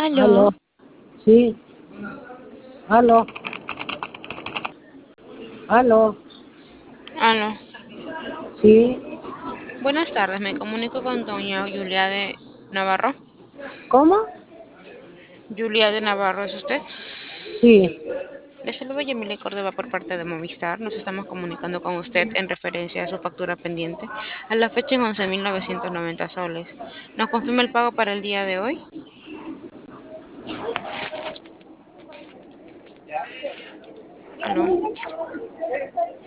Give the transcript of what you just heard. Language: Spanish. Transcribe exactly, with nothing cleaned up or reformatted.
Aló, Aló, sí, aló, aló, aló. sí, Buenas tardes, me comunico con doña Julia de Navarro. ¿cómo? Julia de Navarro, ¿es usted? Sí, Le saludo Yamile Córdoba por parte de Movistar. Nos estamos comunicando con usted en referencia a su factura pendiente a la fecha en once mil novecientos noventa soles. ¿Nos confirma el pago para el día de hoy? Aló.